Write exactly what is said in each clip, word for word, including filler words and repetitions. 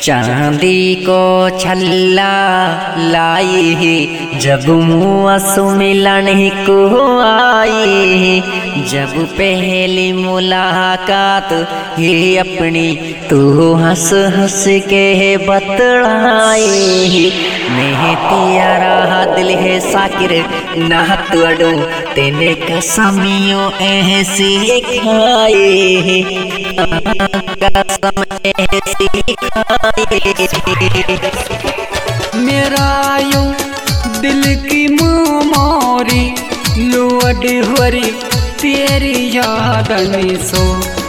चांदी को छल्ला लाई जब मुआ सुमिलन को आई, जब पहली मुलाकात ये अपनी तू हंस हंस के बतलाई। मैं तियारा दिल है साकिर ना तोड़ो तेने कसमियों ऐसी खाए, कसम ऐसी खाए। मेरा यूं दिल की मोरी लुअड हुरी तेरी याद में सो।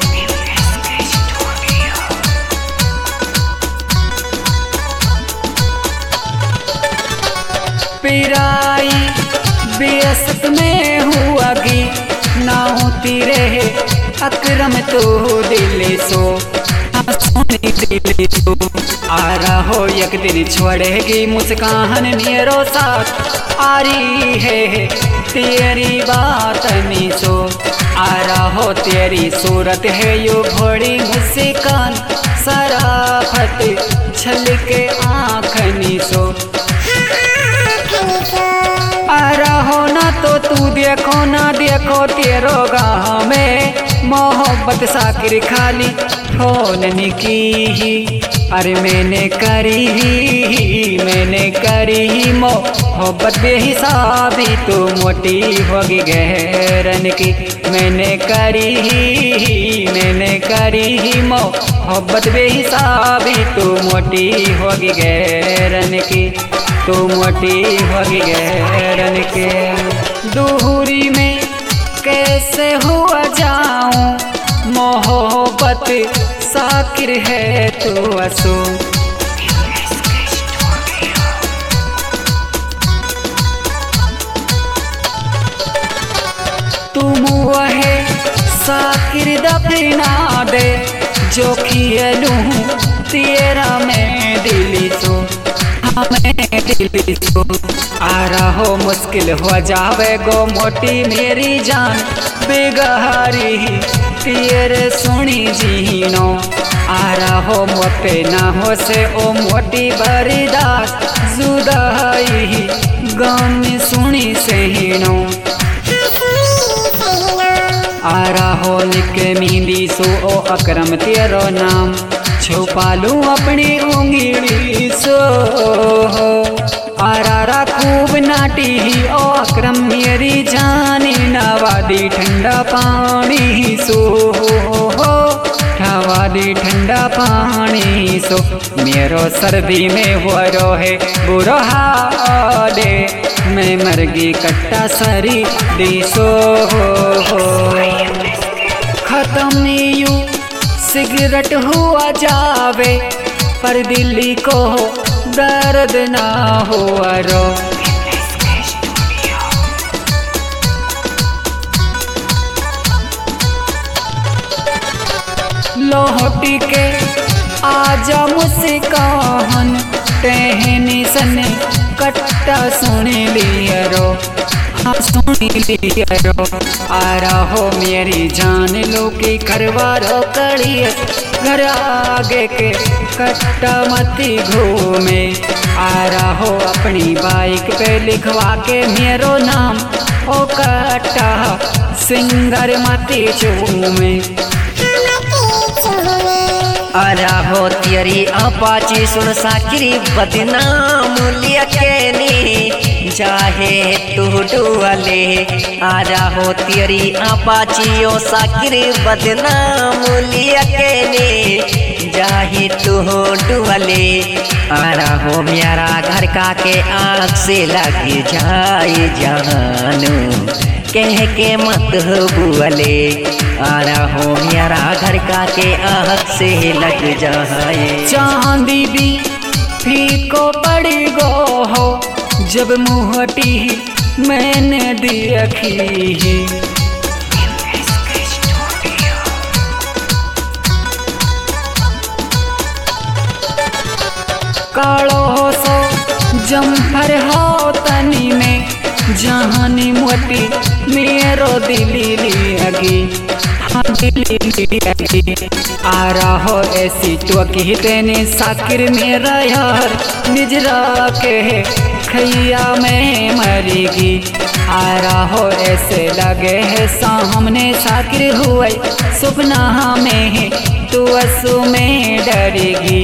पिराई बेअसत में हुआ गी ना होती रहे अकरम तो दिल सो, सोनी दिल सो। आ रहा हो एक दिन छोड़ेगी मुस्कान मेरो साथ आ रही है तेरी बात में सो। आ रहा हो तेरी सूरत है यो घोड़ी मुस्कान सराफत छल के आँख में सो। आ रहो ना तो तू देखो ना देखो तेरो गाँव में मोहब्बत साकिर खाली फोन की। अरे मैंने करी ही मैंने करी ही मोहब्बत बेहिसाबी तो मोटी होगी गहरन की। मैंने करी ही मैंने करी ही मोहब्बत बेहिसाबी तो मोटी होगी गहरन की, तो मोटी होगी गहरन के। दूरी में कैसे हुआ जाऊं मोहब्बत साकिर है तो असो। तुम वह साकिर दफना दे जो खेलूं तेरा मैं दिल सो, मैं दिल सो। आ रहो मुश्किल हो जावे गो मोटी मेरी जान बेगहारी तेरे सुनी जीनो। आ रहो मोटे ना हो से ओ मोटी बरीदास जुदाई गम सुनी सहीनो। आ रहो लिख मेहंदी सो ओ अकरम तेरो नाम छुपा लूं अपनी उंगली सो। आरा खूब नाटी ही ओ अकरम मेरी जानी नवादी ठंडा पानी सो, नवादी ठंडा पानी सो। मेरो सर्दी में हो रो है बुरा हाले मैं मरगी कट्टा सरी दी सो। खत्म यूं सिगरेट हुआ जावे पर दिल्ली को दर्द ना हुआ रो। लौटी के आजा मुस्कान टहनी सन कट्टा सुन लिया रो, हाँ सुन लिया रो। आ रहो मेरी जान लो की खरवारो कड़ी घर आगे के कट्टा मती घूमे। आ रहो अपनी बाइक पे लिखवा के मेरो नाम ओ कट्टा सिंगर मती चूमे। आ रहो तेरी अपाची सुन साकिरी बदनाम लिया के नी चाहे तू डुअले। आ रहो तेरी अपाची ओ साकिरी बदनाम लिया के नी चाहे तू डुअले। आ रहो मेरा घर का के आँख से लग जाए जानू कह के मत बुअले। आ रहो मेरा घर का के आँख से लग जाए। चांदी भी फीको पड़ी गो हो जब मुहटी मैंने देखी। कालो सो जम्फर हो तनी में जहानी मोटी मेरो दिली लगी। आ रहो ऐसी तो की तेने साकिर मेरा यार निजरा के खैया में मरेगी। आ रहो ऐसे लगे है सामने साकिर हुए सपना में तू असु में डरेगी।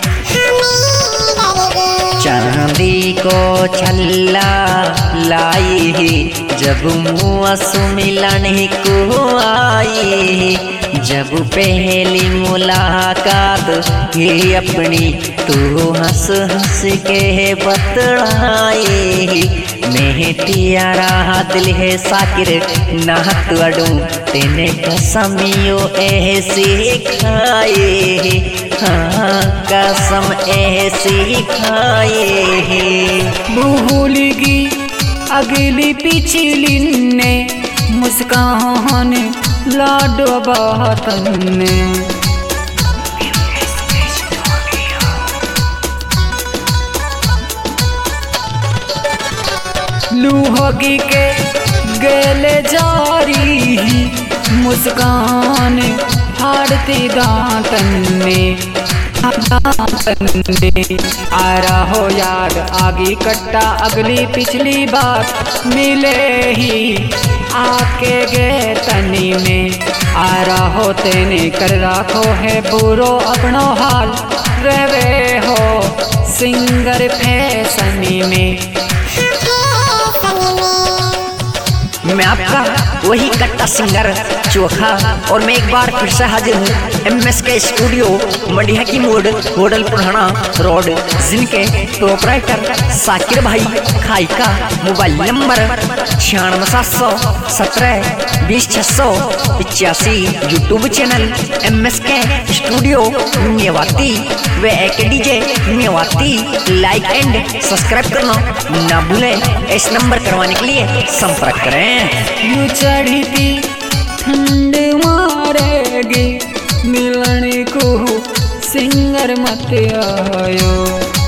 चांदी को छल्ला लाई जब मुँह मिलने को आई, जब पहली मुलाकात ही अपनी तू हंस हंस के बतलाई। मैं तियारा दिल है साकिर ना तू अडू तेने कसमियो ऐसी खाए, हाँ कसम ऐसी खाए। भूलगी अगली पिछली ने मुस्कान लाडो बातन ने। लूहोगी के गले जारी मुस्कान हारती दांतन में आ रहो याद आगे कट्टा अगली पिछली बात मिले ही आके गे तनी में। आ रहो तेने कर राखो है बुरो अपनो हाल रहवे हो सिंगर फैसनी में। मैं आपका वही कट्टा सिंगर चोखा और मैं एक बार फिर से हाजिर हूँ M S K studio Mandiya की मोड़ होटल पुराना रोड, जिनके प्रोपराइटर साकिर भाई खाई का मोबाइल नंबर छियानवे सात सौ सत्रह बीस छः सौ पिचासी। YouTube channel M S K studio Mewati व एक DJ Mewati. Like and subscribe करना ना भूलें। इस नंबर करवाने के लिए संपर्क करें। यू चढ़ती ठंड मारेगी मिलने को सिंगर मत आयो।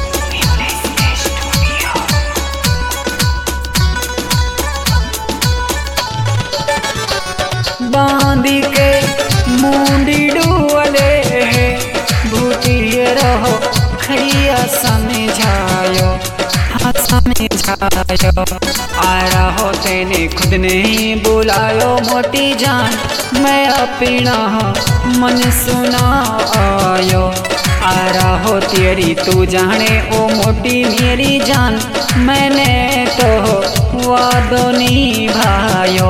बांधी के मुंडी डुअले है भूती रहो खैया समझायो समझायो। आ रहो तेने खुद ने बुलायो मोटी जान मैं अपना मन सुना आयो। आ रहो तेरी तू जाने ओ मोटी मेरी जान मैंने तो वादो निभायो।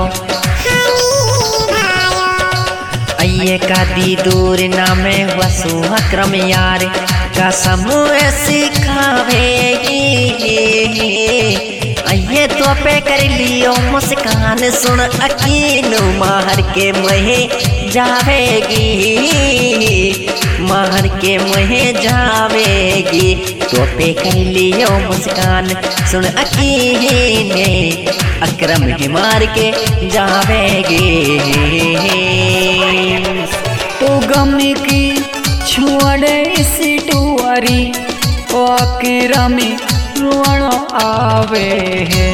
अये का दी दूर नाम वसु अक्रम यार कसम ऐसी खावेगी। अये तो पे कर लियो मुस्कान सुन अकीन माहर के मुहे जावेगी, माहर के मुहे जावेगी। तो पे कर लियो मुस्कान सुन अकीन अक्रम ही मार के जावेगी। तो गम की छोड़े इस टुआरी आकेरा में रुआनो आवे है।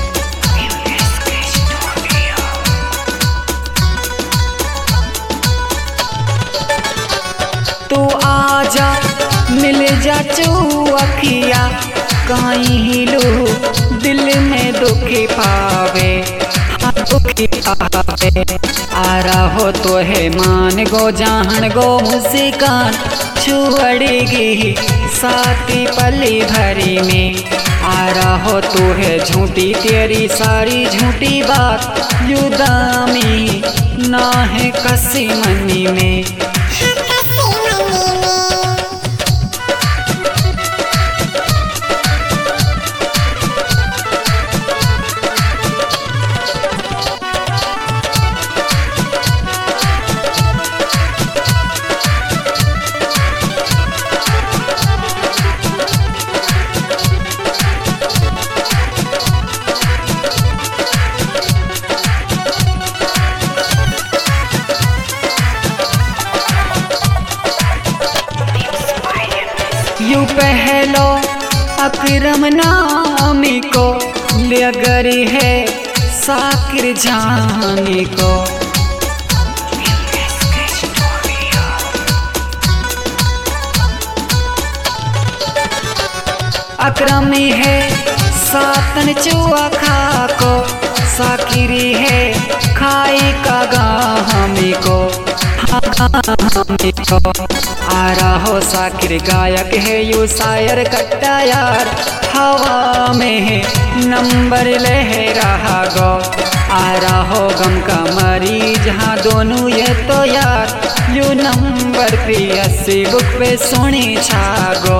तो आजा मिल जा चुअखिया कहीं लो दिल में दुखी पावे दुखी पावे। आ रहो तो है मान गो जान गो मुस्कान छुड़ेगी साथी पली भरी में। आ रहो तो है झूठी तेरी सारी झूठी बात युदामी ना है कसी मनी में। यू पहलो अकरम नामी को लगरी है साकिर जानी को। अक्रमी है सातन चुआ खा को, साकिरी है खाई का गामी को, गामी को। आ रहो साकिर गायक है यू शायर कट्टा यार, हवा में है नंबर ले रहा गो। आ रहो गम का मरीज हाँ दोनों ये तो यार, यू नंबर पियासी बुक पे सुनी छागो।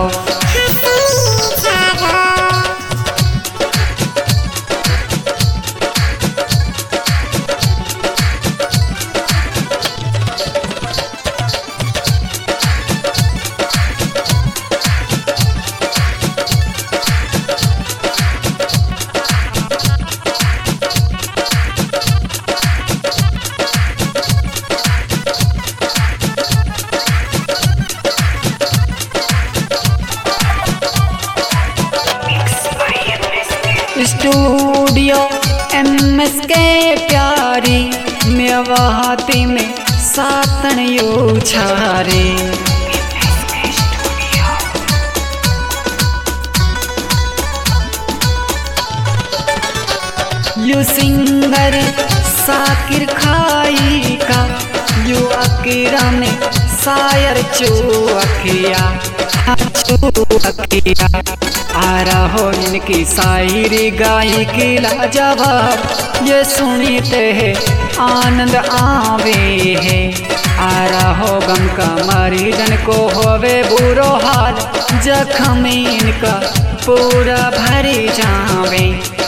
स्टूडियो एम एस के प्यारी मेवाहाती में सातन यू छारे। यू सिंगर साकिर खाई का, यू अकीरा में शायर चुअखिया चुअखिया। आ रहो इनकी शायरी गाई की लाजवाब, ये सुनते है आनंद आवे है। आ रहो गम का मरीजन को होवे बुरो हाल, जख्म इनका पूरा भरी जावे।